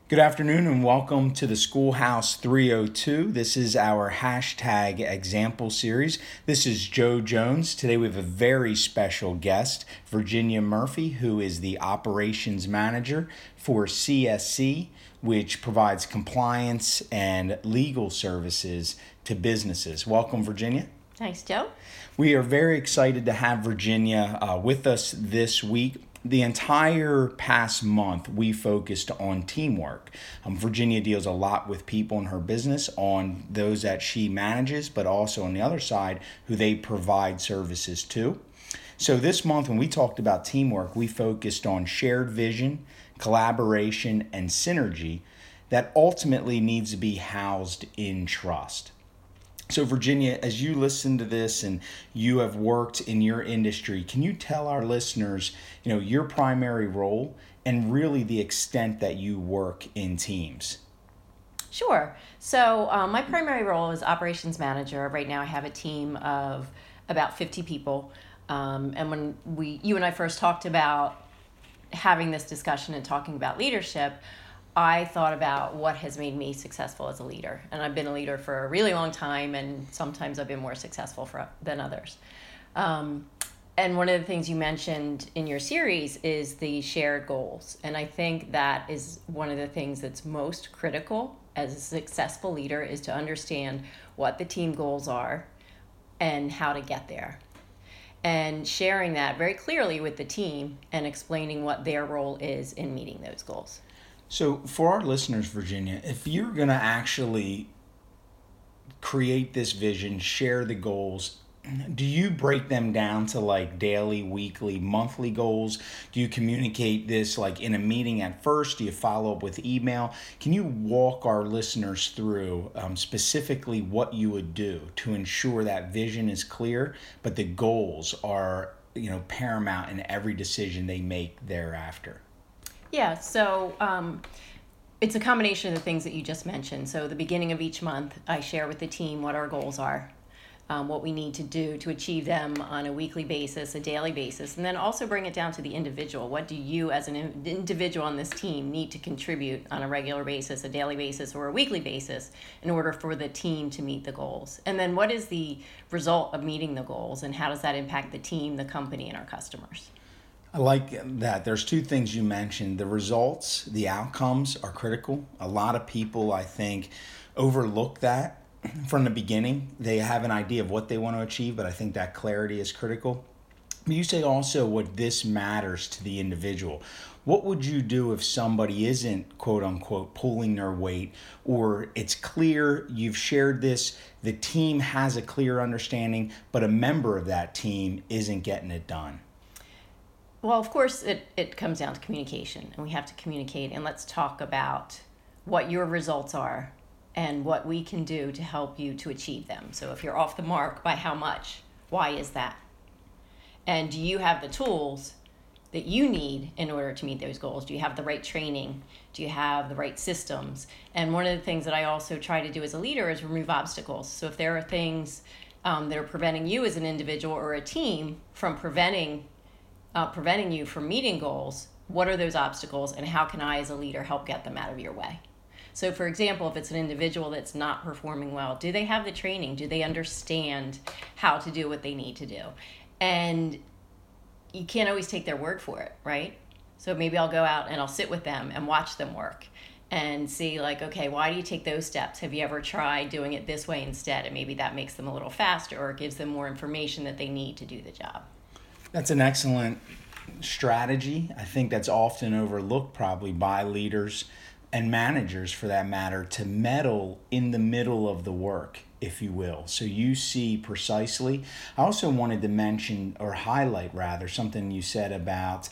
Good afternoon and welcome to the Schoolhouse 302. This is our hashtag example series. This is Joe Jones. Today we have a very special guest, Virginia Murphy, who is the operations manager for CSC, which provides compliance and legal services to businesses. Welcome, Virginia. Thanks, Joe. We are very excited to have Virginia with us this week. The entire past month, we focused on teamwork. Virginia deals a lot with people in her business, on those that she manages, but also on the other side, who they provide services to. So this month, when we talked about teamwork, we focused on shared vision, collaboration, and synergy that ultimately needs to be housed in trust. So Virginia, as you listen to this and you have worked in your industry, can you tell our listeners, your primary role and really the extent that you work in teams? Sure. So my primary role is operations manager. Right now I have a team of about 50 people. And when you and I first talked about having this discussion and talking about leadership, I thought about what has made me successful as a leader. And I've been a leader for a really long time, and sometimes I've been more successful than others. And one of the things you mentioned in your series is the shared goals. And I think that is one of the things that's most critical as a successful leader, is to understand what the team goals are and how to get there. And sharing that very clearly with the team and explaining what their role is in meeting those goals. So for our listeners, Virginia, if you're going to actually create this vision, share the goals, do you break them down to like daily, weekly, monthly goals? Do you communicate this like in a meeting at first? Do you follow up with email? Can you walk our listeners through specifically what you would do to ensure that vision is clear, but the goals are, paramount in every decision they make thereafter? Yeah, so it's a combination of the things that you just mentioned. So the beginning of each month, I share with the team what our goals are, what we need to do to achieve them on a weekly basis, a daily basis, and then also bring it down to the individual. What do you as an individual on this team need to contribute on a regular basis, a daily basis, or a weekly basis in order for the team to meet the goals? And then what is the result of meeting the goals, and how does that impact the team, the company, and our customers? I like that. There's two things you mentioned. The results, the outcomes are critical. A lot of people, I think, overlook that from the beginning. They have an idea of what they want to achieve, but I think that clarity is critical. You say also what this matters to the individual. What would you do if somebody isn't, quote unquote, pulling their weight, or it's clear you've shared this, the team has a clear understanding, but a member of that team isn't getting it done? Well, of course, it comes down to communication, and we have to communicate. And let's talk about what your results are and what we can do to help you to achieve them. So if you're off the mark, by how much? Why is that? And do you have the tools that you need in order to meet those goals? Do you have the right training? Do you have the right systems? And one of the things that I also try to do as a leader is remove obstacles. So if there are things that are preventing you as an individual or a team from preventing you from meeting goals, what are those obstacles, and how can I as a leader help get them out of your way? So for example, if it's an individual that's not performing well, do they have the training? Do they understand how to do what they need to do? And you can't always take their word for it, right? So maybe I'll go out and I'll sit with them and watch them work and see like, okay, why do you take those steps? Have you ever tried doing it this way instead? And maybe that makes them a little faster or gives them more information that they need to do the job. That's an excellent strategy. I think that's often overlooked probably by leaders and managers for that matter, to meddle in the middle of the work, if you will. So you see precisely. I also wanted to mention or highlight rather something you said about,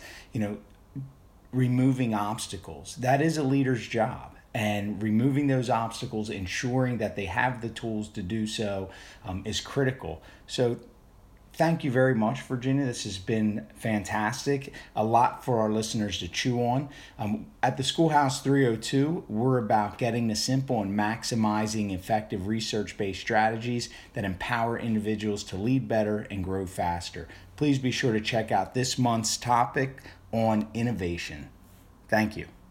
removing obstacles. That is a leader's job. And removing those obstacles, ensuring that they have the tools to do so is critical. So thank you very much, Virginia. This has been fantastic. A lot for our listeners to chew on. At the Schoolhouse 302, we're about getting the simple and maximizing effective research-based strategies that empower individuals to lead better and grow faster. Please be sure to check out this month's topic on innovation. Thank you.